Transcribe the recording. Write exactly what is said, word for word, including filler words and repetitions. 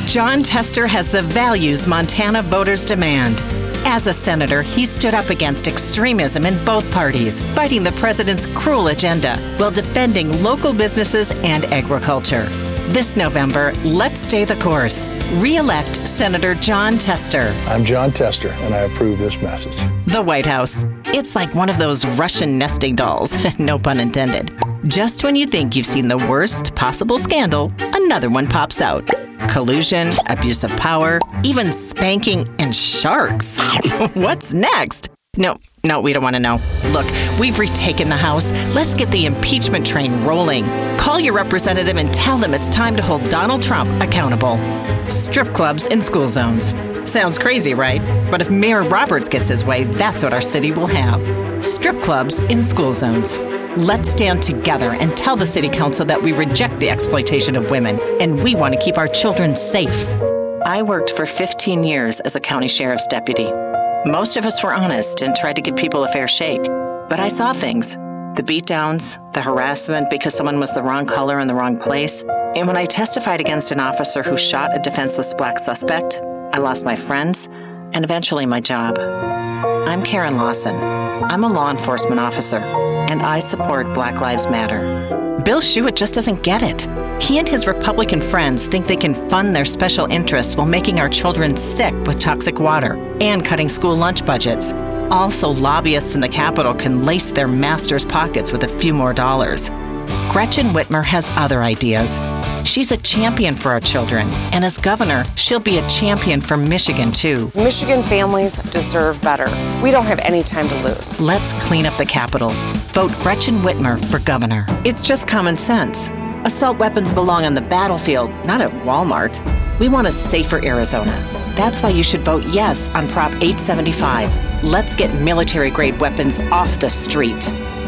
Jon Tester has the values Montana voters demand. As a senator, he stood up against extremism in both parties, fighting the president's cruel agenda while defending local businesses and agriculture. This November, let's stay the course. Re-elect Senator Jon Tester. I'm Jon Tester, and I approve this message. The White House. It's like one of those Russian nesting dolls, no pun intended. Just when you think you've seen the worst possible scandal, another one pops out. Collusion, abuse of power, even spanking, and sharks. What's next? No, no, we don't want to know. Look, we've retaken the House. Let's get the impeachment train rolling. Call your representative and tell them it's time to hold Donald Trump accountable. Strip clubs in school zones. Sounds crazy, right? But if Mayor Roberts gets his way, that's what our city will have. Strip clubs in school zones. Let's stand together and tell the City Council that we reject the exploitation of women and we want to keep our children safe. I worked for fifteen years as a county sheriff's deputy. Most of us were honest and tried to give people a fair shake. But I saw things. The beatdowns, the harassment because someone was the wrong color in the wrong place. And when I testified against an officer who shot a defenseless black suspect, I lost my friends and eventually my job. I'm Karen Lawson. I'm a law enforcement officer, and I support Black Lives Matter. Bill Schuett just doesn't get it. He and his Republican friends think they can fund their special interests while making our children sick with toxic water and cutting school lunch budgets. Also, lobbyists in the Capitol can lace their masters' pockets with a few more dollars. Gretchen Whitmer has other ideas. She's a champion for our children, and as governor, she'll be a champion for Michigan, too. Michigan families deserve better. We don't have any time to lose. Let's clean up the Capitol. Vote Gretchen Whitmer for governor. It's just common sense. Assault weapons belong on the battlefield, not at Walmart. We want a safer Arizona. That's why you should vote yes on Prop eight seventy-five. Let's get military-grade weapons off the street.